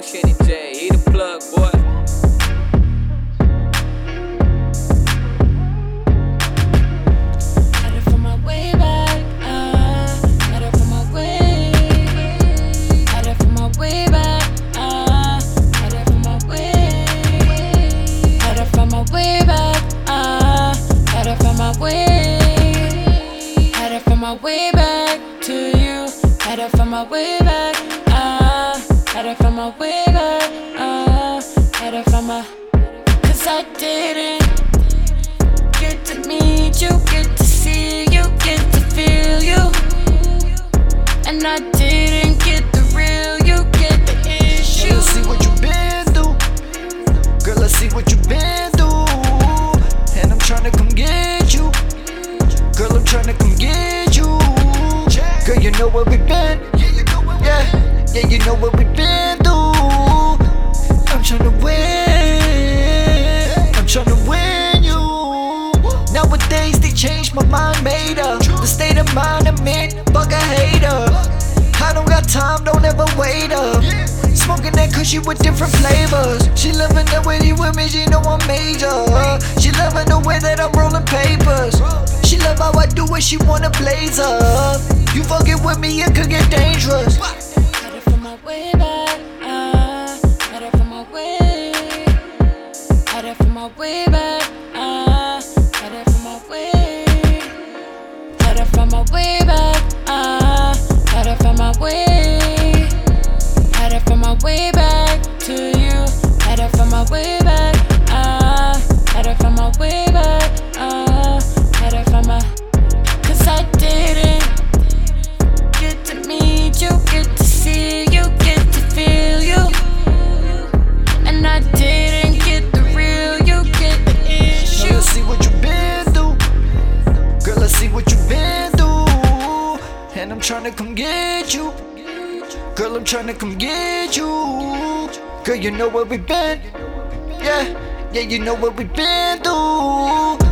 Kenny J, he the plug, boy. Headed for my way back, headed for my way. Headed for my way back, headed for my way. Headed for my way back, headed for my way. Headed for my way back to you. Headed for my way back, headed for my way back, headed for my. 'Cause I didn't get to meet you, get to see you, get to feel you. And I didn't get the real you, get the issue. Girl, I see what you've been through. Girl, I see what you've been through. And I'm tryna come get you. Girl, I'm tryna come get you. Girl, you know where we've been. Yeah, you know what we've been through. I'm tryna win. I'm tryna win you. Nowadays they changed my mind, made up. The state of mind I'm in, fuck a hater. I don't got time, don't ever wait up. Smoking that cushy with different flavors. She loving the way you with me, she know I'm major. She loving the way that I'm rolling papers. She love how I do it, she wanna blaze up. You fucking with me, it could get dangerous. Headed for my way back, headed for my way. Headed for my way back, headed for my way. Headed for my way back, headed for my way. Headed for my way back to you. Headed for my way back, headed for my way back, headed for my. 'Cause I didn't get to meet you, get to see you, get to feel you. And I didn't get the real you, get the issue. Girl, I see what you've been through. Girl, I see what you've been through. And I'm tryna come get you. Girl, I'm tryna come get you. Girl, you know where we've been. Yeah, you know what we've been through.